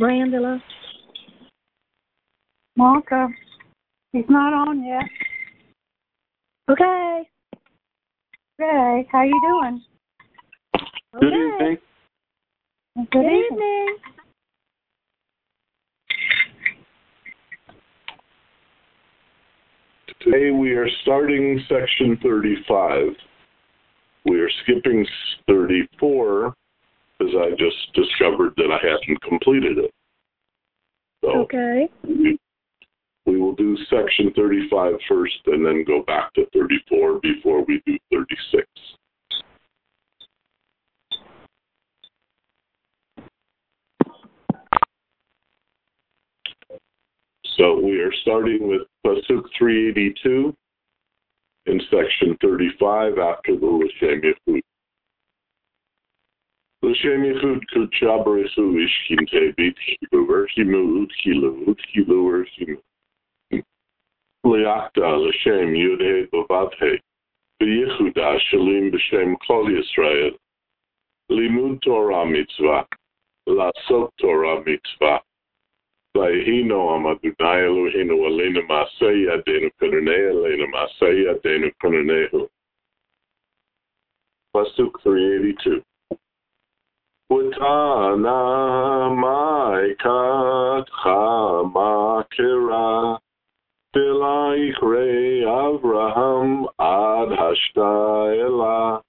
Brandula? Marco, he's not on yet. Okay. Hey, how you doing? Good evening. Good evening. Today we are starting section 35. We are skipping 34 because I just discovered that I hadn't completed it. So Okay. we will do section 35 first and then go back to 34 before we do 36. So we are starting with Pasuk 382 in section 35 after the L'Shem Yechud. L'Shem Yechud Kudsha B'Rechu Ishkinte Bit Chiluver Chimud Chilud Chiluver Chimud Liakta L'Shem Yudhe Bavadhe B'Yechuda Shalim B'Shem Kol Yisrael Limud Torah Mitzvah Lasot Torah Mitzvah Vayhino Amadunai Eloheinu Aleinu Masei Yadenu Kanunei Aleinu Masei Yadenu Kanunehu. Pasuk 382. Utana Maikat Chamakera Bilaikre Avraham Ad Hashta Ela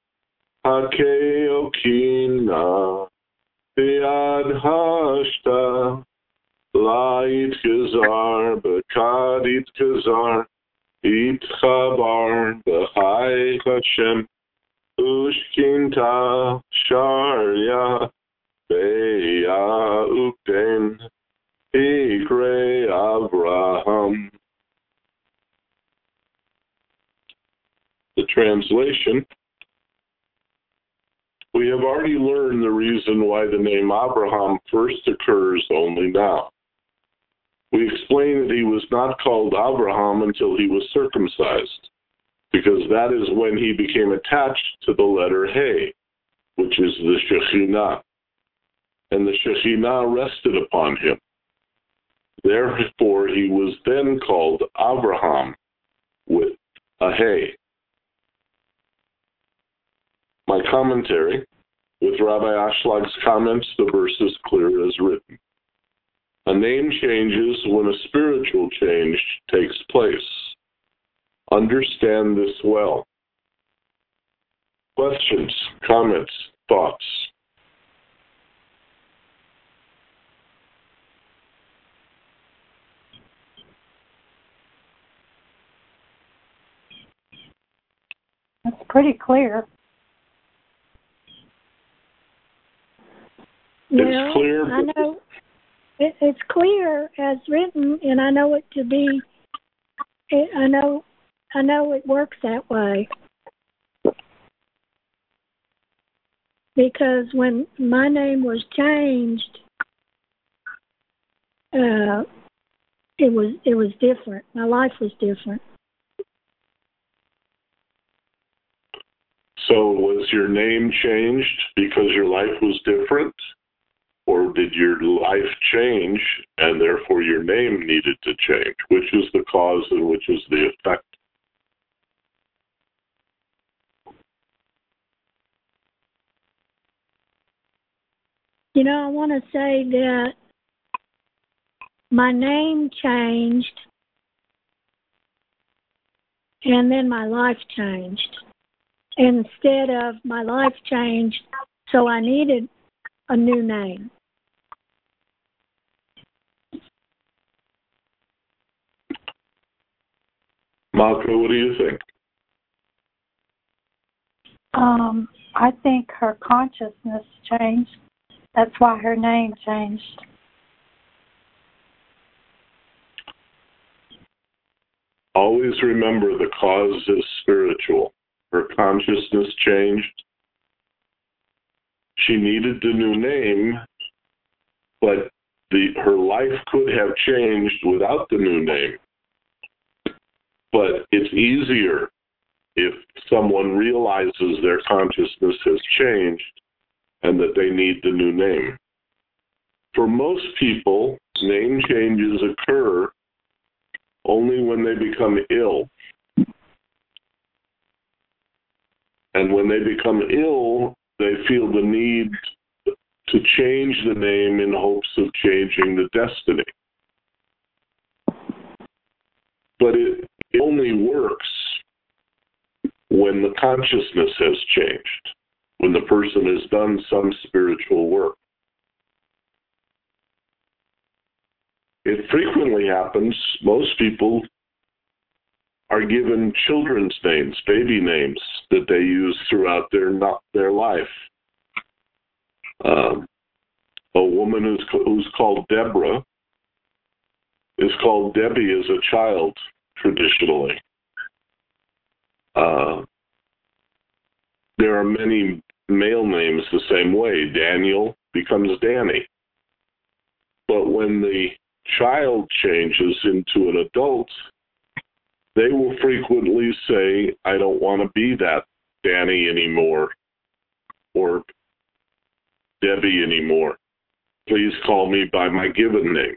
Hakeokina Biad Hashta Lait Gazar, Bekadit Gazar, It Chabar, Behai Hashem, Ushkinta, Sharya, Beya Ukden, Ikre Avraham. The translation. We have already learned the reason why the name Abraham first occurs only now. We explained that he was not called Abraham until he was circumcised, because that is when he became attached to the letter He, which is the Shekhinah, and the Shekhinah rested upon him. Therefore, he was then called Abraham with a He. My commentary, with Rabbi Ashlag's comments, the verse is clear as written. A name changes when a spiritual change takes place. Understand this well. Questions, comments, thoughts? That's pretty clear. It's clear. I know it's clear as written, and I know it to be. I know it works that way. Because when my name was changed, it was different. My life was different. So was your name changed because your life was different? Or did your life change and therefore your name needed to change? Which is the cause and which is the effect? You know, I want to say that my name changed and then my life changed. Instead of my life changed, so I needed a new name. Malka, what do you think? I think her consciousness changed. That's why her name changed. Always remember the cause is spiritual. Her consciousness changed. She needed the new name, but her life could have changed without the new name. But it's easier if someone realizes their consciousness has changed and that they need the new name. For most people, name changes occur only when they become ill. And when they become ill, they feel the need to change the name in hopes of changing the destiny. But it only works when the consciousness has changed, when the person has done some spiritual work. It frequently happens. Most people are given children's names, baby names, that they use throughout their life. A woman who's called Deborah is called Debbie as a child, traditionally. There are many male names the same way. Daniel becomes Danny. But when the child changes into an adult, they will frequently say, I don't want to be that Danny anymore, or Debbie anymore. Please call me by my given name.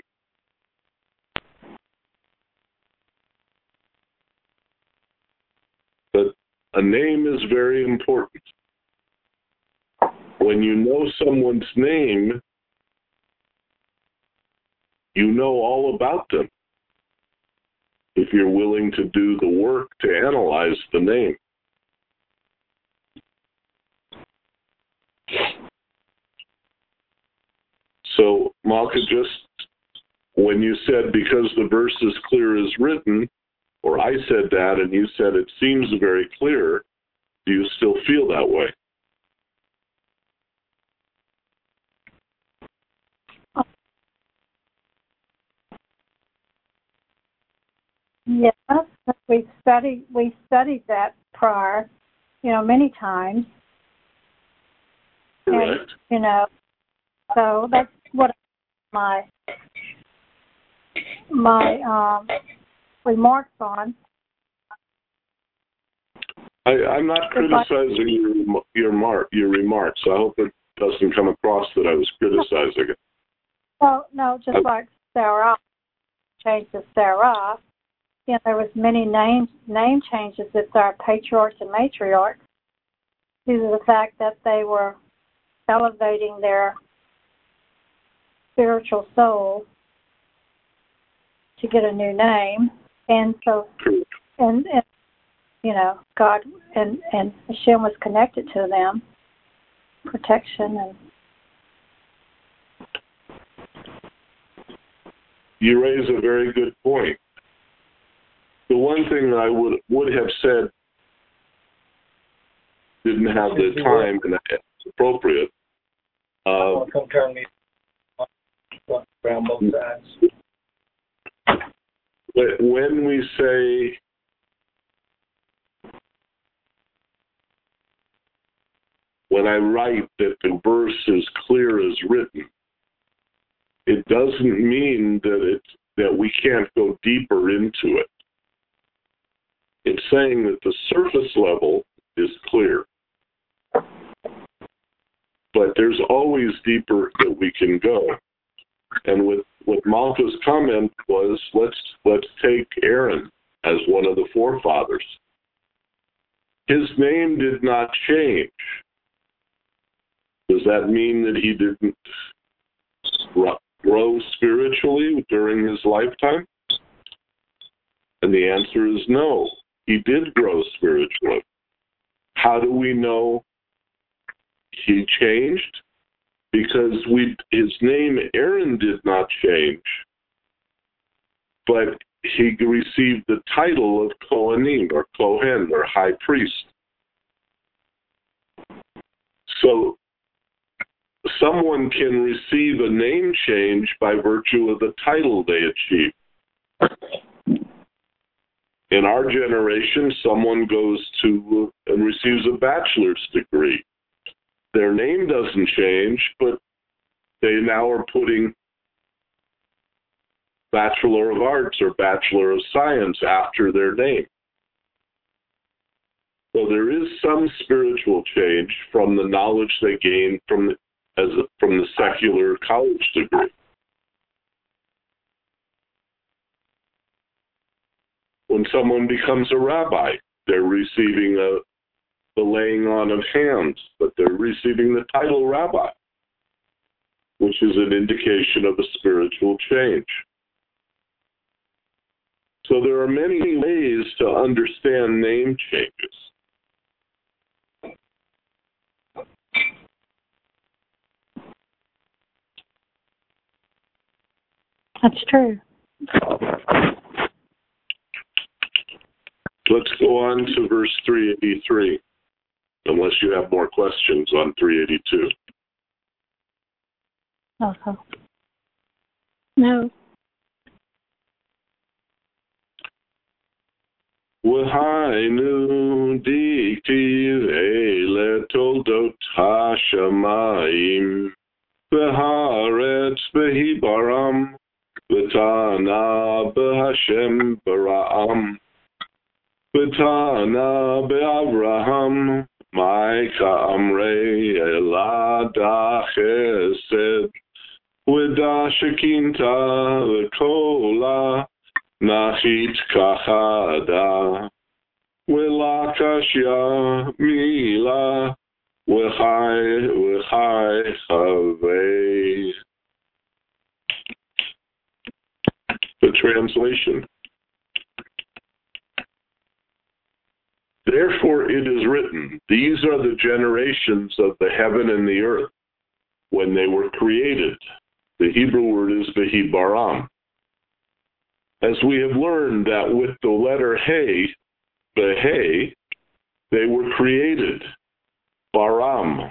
But a name is very important. When you know someone's name, you know all about them, if you're willing to do the work to analyze the name. So, Malka, just when you said because the verse is clear as written, or I said that and you said it seems very clear, do you still feel that way? Yes, we studied that prior, many times. Correct. And, so that's what my remarks on. I'm not criticizing your remarks. I hope it doesn't come across that I was criticizing it. Well, no, just like Sarah changed to Sarah. There was many name changes with our patriarchs and matriarchs due to the fact that they were elevating their spiritual soul to get a new name, and so and God and Hashem was connected to them, protection and. You raise a very good point. The one thing that I would have said didn't have the time and it's appropriate. Come turn me around both sides. When we say when I write that the verse is clear as written, it doesn't mean that we can't go deeper into it. It's saying that the surface level is clear. But there's always deeper that we can go. And what Malka's comment was, let's take Aaron as one of the forefathers. His name did not change. Does that mean that he didn't grow spiritually during his lifetime? And the answer is no. He did grow spiritually. How do we know he changed? Because his name Aaron did not change, but he received the title of Kohanim or Kohen or high priest. So someone can receive a name change by virtue of the title they achieve. In our generation, someone goes to and receives a bachelor's degree. Their name doesn't change, but they now are putting Bachelor of Arts or Bachelor of Science after their name. So there is some spiritual change from the knowledge they gain from from the secular college degree. When someone becomes a rabbi, they're receiving the laying on of hands, but they're receiving the title rabbi, which is an indication of a spiritual change. So there are many ways to understand name changes. That's true. Let's go on to verse 383, unless you have more questions on 382. Okay. No. V'hainu diktiv ele toldot hashamayim v'haaretz behibaram v'tana b'Hashem bara'am v'tana be'Avraham ma'ika amrei elada chesed v'da shekinta v'kola Nachit kachada, Welakashya mila, Wechai chavei. The translation. Therefore it is written, these are the generations of the heaven and the earth when they were created. The Hebrew word is Behibaram. As we have learned that with the letter He, the He, they were created, Baram.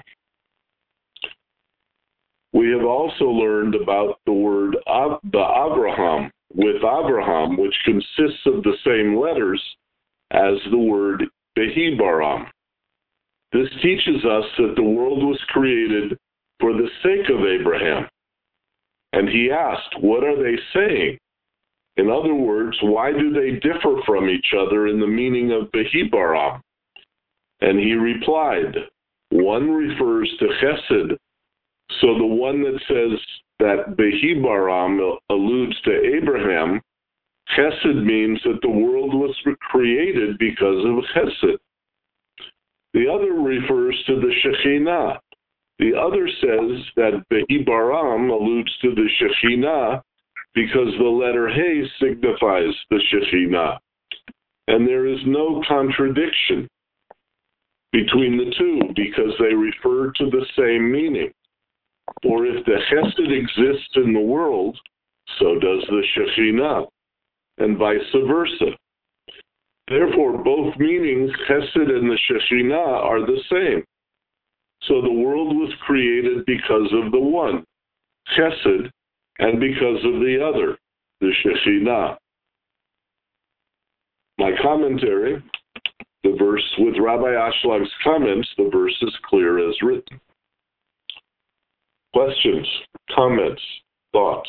We have also learned about the word the Abraham, with Abraham, which consists of the same letters as the word Behibaram. This teaches us that the world was created for the sake of Abraham. And he asked, what are they saying? In other words, why do they differ from each other in the meaning of Behibaram? And he replied, one refers to Chesed, so the one that says that Behibaram alludes to Abraham, Chesed means that the world was created because of Chesed. The other refers to the Shekhinah. The other says that Behibaram alludes to the Shekhinah because the letter He signifies the Shekhinah. And there is no contradiction between the two because they refer to the same meaning. For if the Chesed exists in the world, so does the Shekhinah, and vice versa. Therefore, both meanings, Chesed and the Shekhinah, are the same. So the world was created because of the one, Chesed, and because of the other, the Shekhinah. My commentary, the verse with Rabbi Ashlag's comments, the verse is clear as written. Questions, comments, thoughts?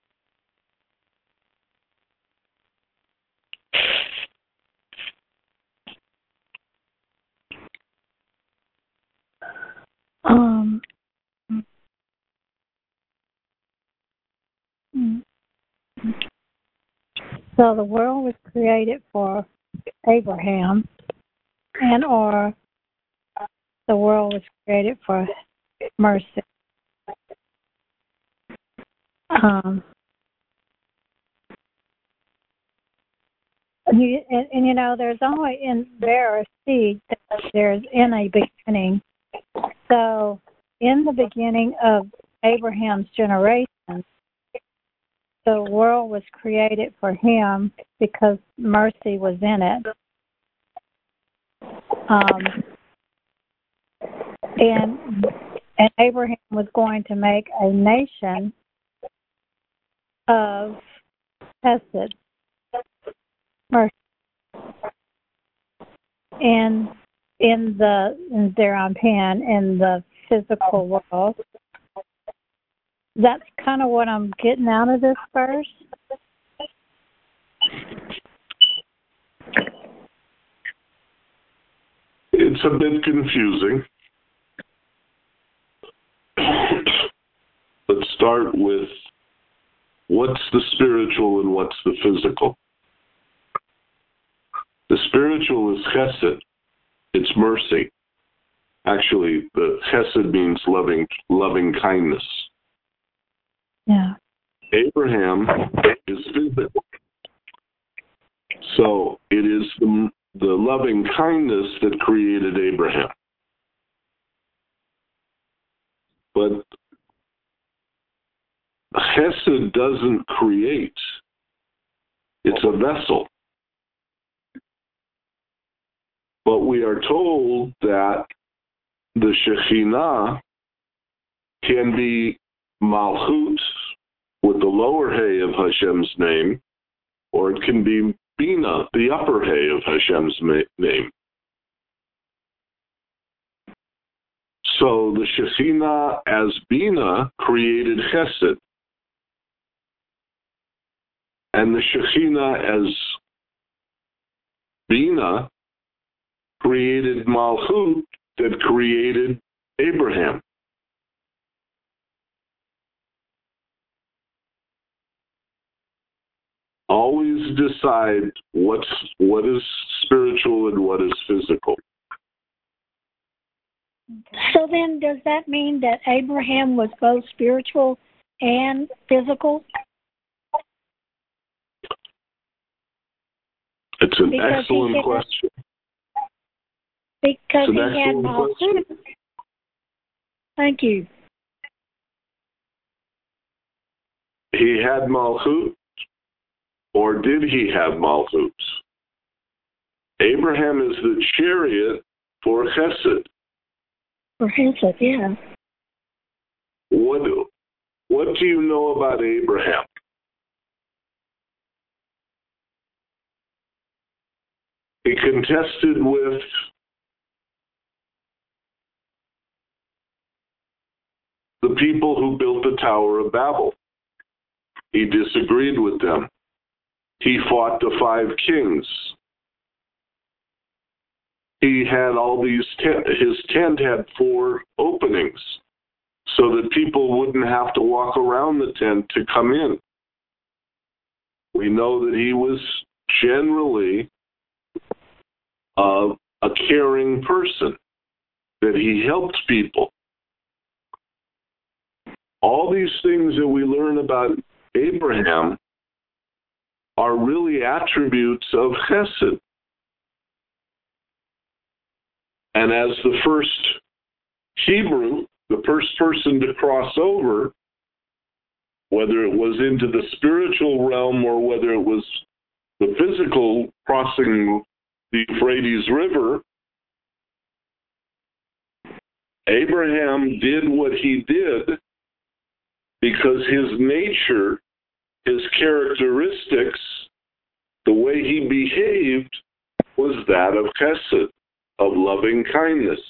So the world was created for Abraham, and or the world was created for mercy. And you know, there's only in there a seed that there's in a beginning. So in the beginning of Abraham's generation, the world was created for him because mercy was in it. And Abraham was going to make a nation of Hesed, mercy. And there on Pan in the physical world. That's kind of what I'm getting out of this verse. It's a bit confusing. start with what's the spiritual and what's the physical. The spiritual is chesed. It's mercy. Actually, the chesed means loving kindness. Yeah. Abraham is physical. So it is the loving kindness that created Abraham. But chesed doesn't create. It's a vessel. But we are told that the Shekhinah can be Malchut with the lower hay of Hashem's name, or it can be Bina, the upper hay of Hashem's name. So the Shekhinah as Bina created Chesed, and the Shekhinah as Bina created Malchut that created Abraham. Always decide what is spiritual and what is physical. So then, does that mean that Abraham was both spiritual and physical? It's an excellent question. Because he had Malchut. Thank you. He had Malchut, or did he have Malchut? Abraham is the chariot for Chesed. For Chesed, yeah. What do you know about Abraham? He contested with the people who built the Tower of Babel. He disagreed with them. He fought the 5 kings. He had all these, his tent had 4 openings so that people wouldn't have to walk around the tent to come in. We know that he was generally a caring person, that he helped people. All these things that we learn about Abraham are really attributes of Chesed. And as the first Hebrew, the first person to cross over, whether it was into the spiritual realm or whether it was the physical crossing the Euphrates River, Abraham did what he did because his nature, his characteristics, the way he behaved was that of Chesed, of loving kindness.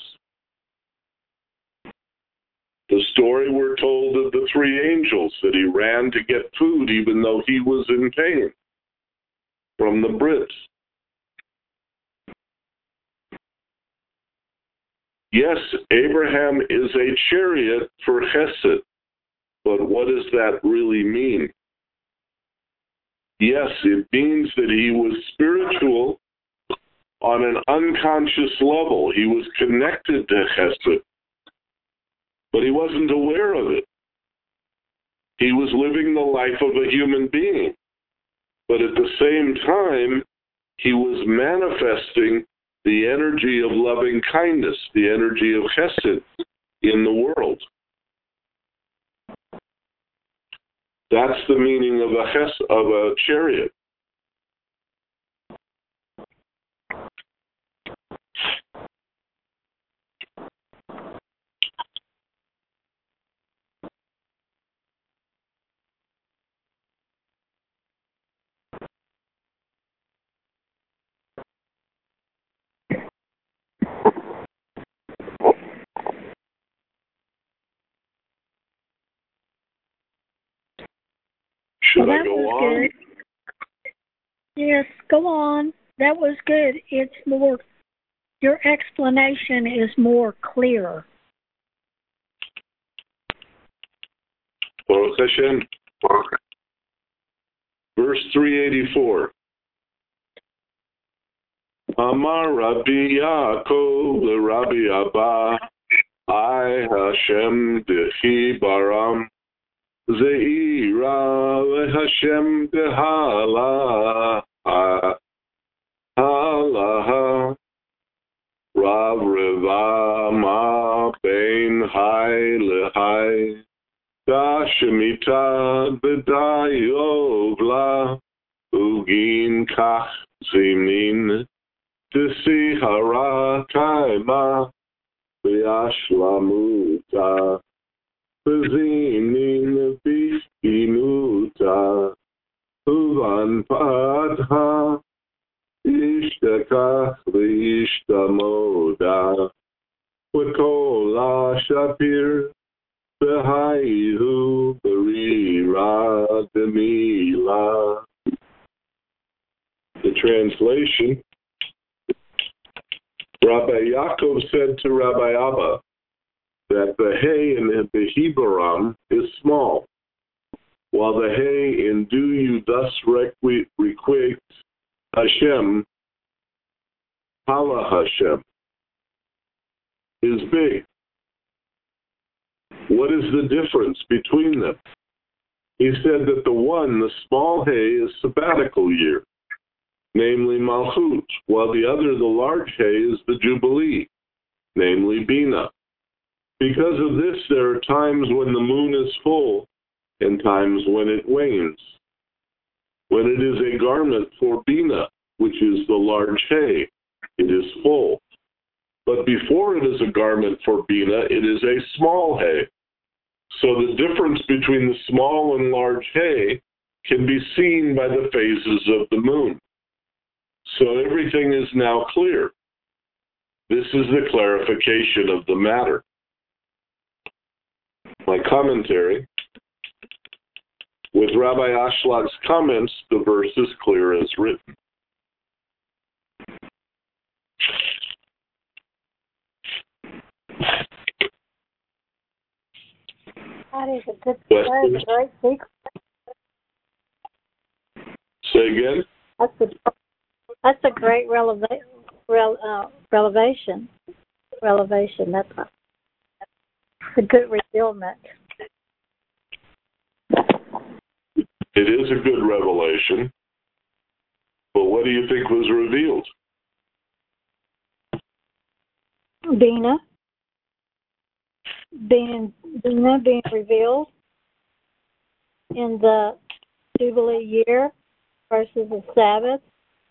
The story we're told of the 3 angels, that he ran to get food even though he was in pain from the Brits. Yes, Abraham is a chariot for Chesed, but what does that really mean? Yes, it means that he was spiritual on an unconscious level. He was connected to Chesed, but he wasn't aware of it. He was living the life of a human being, but at the same time, he was manifesting the energy of loving kindness, the energy of Chesed in the world. That's the meaning of a chariot. Should I go on? Good. Yes, go on. That was good. It's more, your explanation is more clear. Baruch Hashem. Verse 384. Amar Rabbi Yaakov Rabbi Abba, I Hashem dechi baram, zeira Hashem dehala, halaha, Rav Reva ma bein hai lehai, da shemita b'dayovla, ugin kach zimin, Disi hara kaima v'yashlamuta v'zinin v'ishkinuta uvan padha ishtakach v'ishtamoda v'kol shapir v'hayu b'rira demila. The translation: Rabbi Yaakov said to Rabbi Abba that the hay in the Hebaram is small, while the hay in do you thus requite Hashem, Hala Hashem, is big. What is the difference between them? He said that the one, the small hay, is sabbatical year, namely Malchut, while the other, the large hay, is the Jubilee, namely Bina. Because of this, there are times when the moon is full and times when it wanes. When it is a garment for Bina, which is the large hay, it is full. But before it is a garment for Bina, it is a small hay. So the difference between the small and large hay can be seen by the phases of the moon. So everything is now clear. This is the clarification of the matter. My commentary. With Rabbi Ashlad's comments, the verse is clear as written. That is a great secret. Say again? That's a great revelation. That's a good revealment. It is a good revelation. But what do you think was revealed? Bina being revealed in the Jubilee year versus the Sabbath.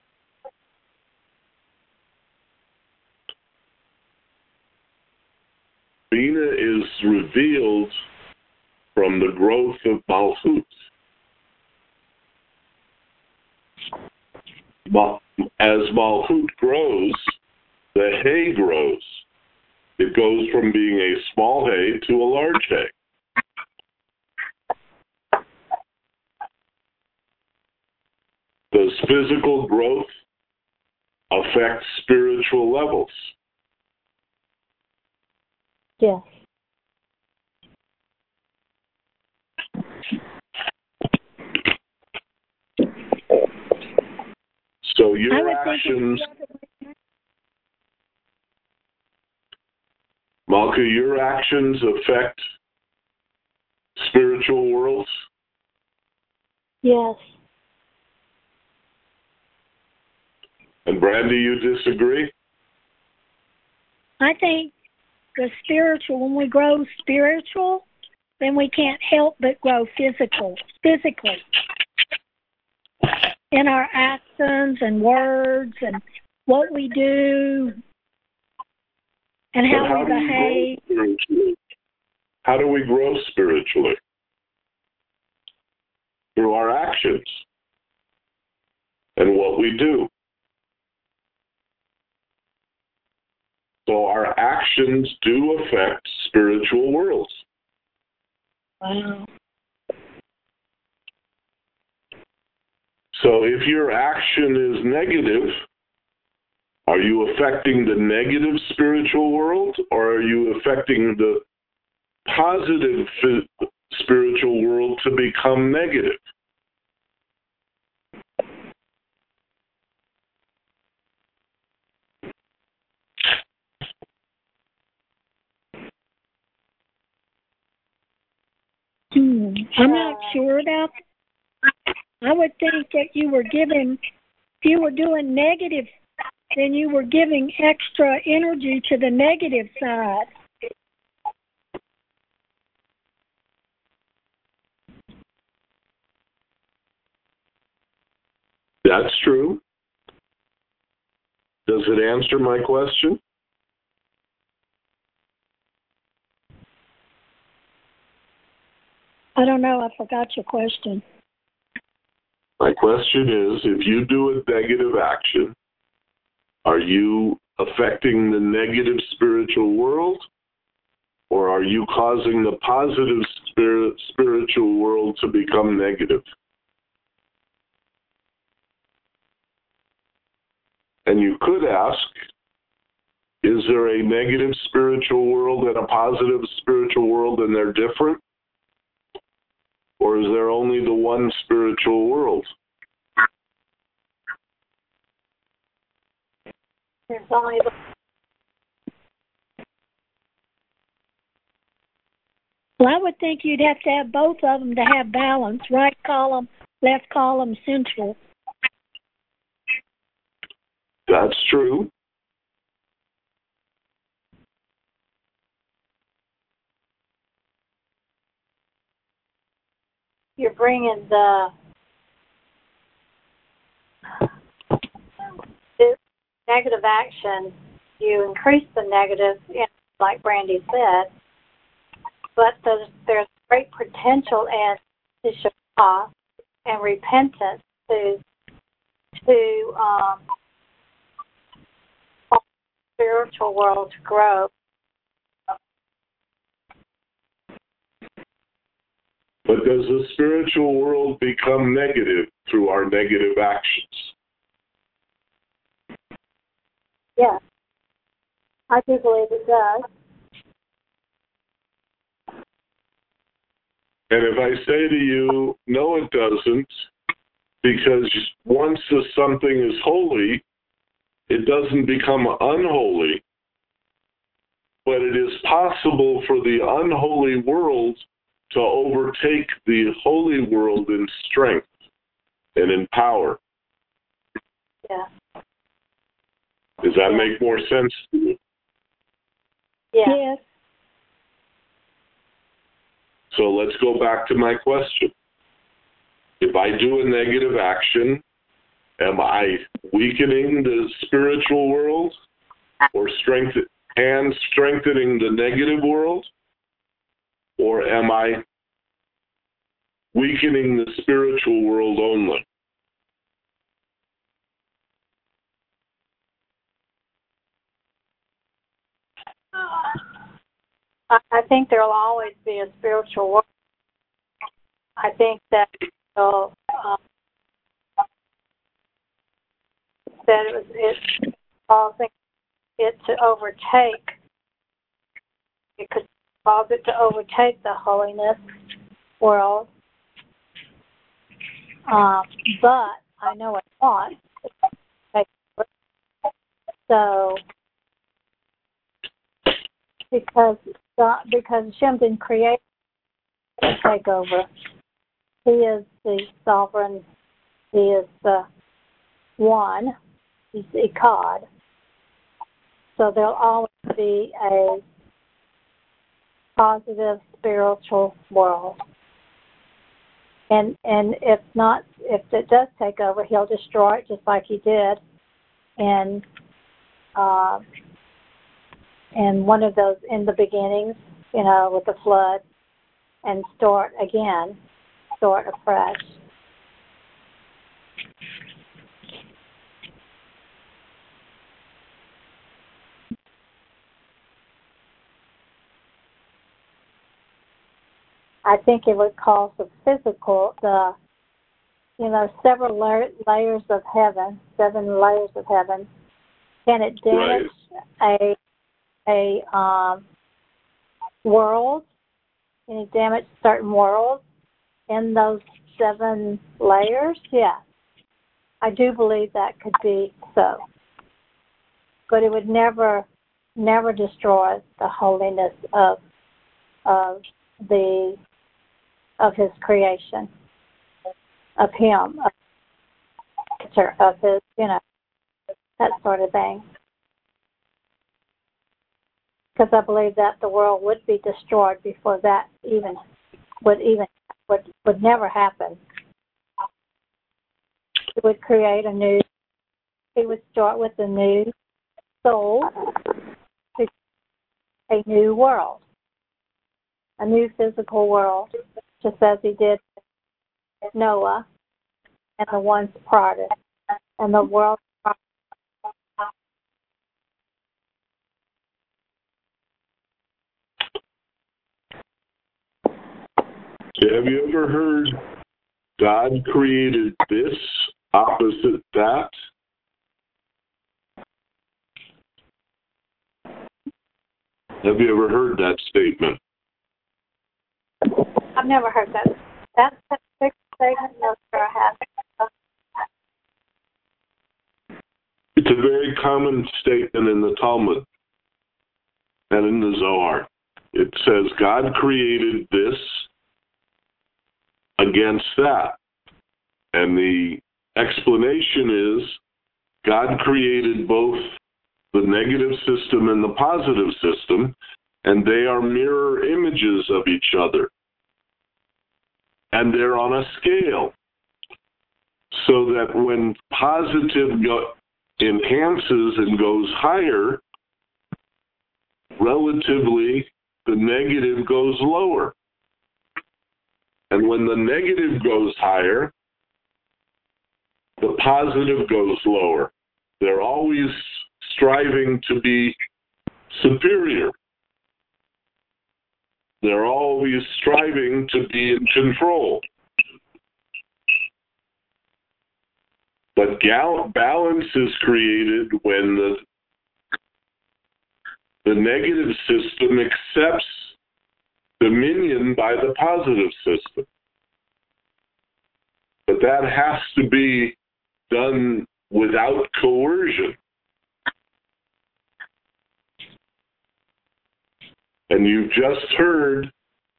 Bina is revealed from the growth of Malchut. As Malchut grows, the hay grows. It goes from being a small hay to a large hay. Does physical growth affect spiritual levels? Yes. So your actions, Malka, your actions affect spiritual worlds? Yes. And Brandy, you disagree? I think the spiritual, when we grow spiritual, then we can't help but grow physically. In our actions and words and what we do and how we behave. How do we grow spiritually? Through our actions and what we do. So our actions do affect spiritual worlds. Wow. So if your action is negative, are you affecting the negative spiritual world, or are you affecting the positive spiritual world to become negative? I'm not sure about that. I would think that if you were doing negative, then you were giving extra energy to the negative side. That's true. Does it answer my question? I don't know. I forgot your question. My question is, if you do a negative action, are you affecting the negative spiritual world, or are you causing the positive spiritual world to become negative? And you could ask, is there a negative spiritual world and a positive spiritual world and they're different? Or is there only the one spiritual world? There's only the... Well, I would think you'd have to have both of them to have balance. Right column, left column, central. That's true. You're bringing the negative action, you increase the negative, like Brandy said, but there's great potential in Shema and repentance to spiritual world to grow. But does the spiritual world become negative through our negative actions? Yes, I do believe it does. And if I say to you, no, it doesn't, because once something is holy, it doesn't become unholy, but it is possible for the unholy world to overtake the holy world in strength and in power. Yeah. Does that make more sense to you? Yeah. Yes. So let's go back to my question. If I do a negative action, am I weakening the spiritual world or strengthening the negative world? Or am I weakening the spiritual world only? I think there will always be a spiritual world. I think that it's causing it to overtake. It could cause it to overtake the holiness world. But I know it's not. So, because Hashem didn't create to take over. He is the sovereign. He is the one. He's the Echad. So there'll always be a positive spiritual world. And if it does take over, he'll destroy it just like he did in one of those in the beginnings, with the flood, and start afresh. I think it would cause several layers of heaven, 7 layers of heaven. Can it damage a world any damage to certain worlds in those 7 layers? Yes. I do believe that could be so. But it would never destroy the holiness of his creation, of him, of his, that sort of thing. Because I believe that the world would be destroyed before that would never happen. He would create he would start with a new soul, a new world, a new physical world, just as he did with Noah and the ones prior to, and the world prior. Have you ever heard God created this opposite that? Have you ever heard that statement? I've never heard that. That's a big statement. No, sir, I haven't. It's a very common statement in the Talmud and in the Zohar. It says God created this against that. And the explanation is God created both the negative system and the positive system, and they are mirror images of each other. And they're on a scale. So that when positive enhances and goes higher, relatively the negative goes lower. And when the negative goes higher, the positive goes lower. They're always striving to be superior. They're always striving to be in control. But balance is created when the negative system accepts dominion by the positive system. But that has to be done without coercion. And you've just heard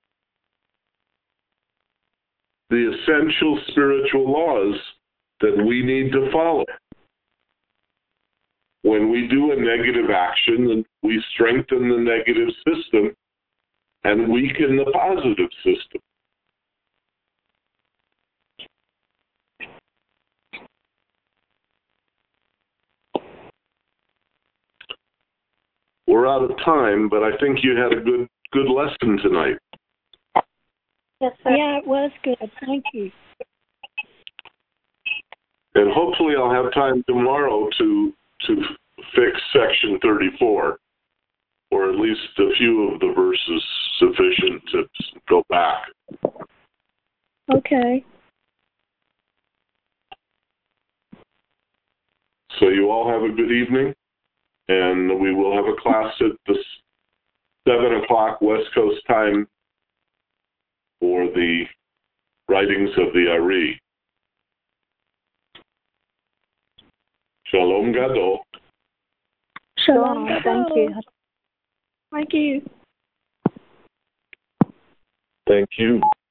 the essential spiritual laws that we need to follow. When we do a negative action, we strengthen the negative system and weaken the positive system. We're out of time, but I think you had a good lesson tonight. Yes, sir. Yeah, it was good. Thank you. And hopefully I'll have time tomorrow to fix section 34, or at least a few of the verses sufficient to go back. Okay. So you all have a good evening, and we will have a class at the 7 o'clock West Coast time for the writings of the Ari. Shalom Gadol. Shalom. Thank you. Thank you. Thank you.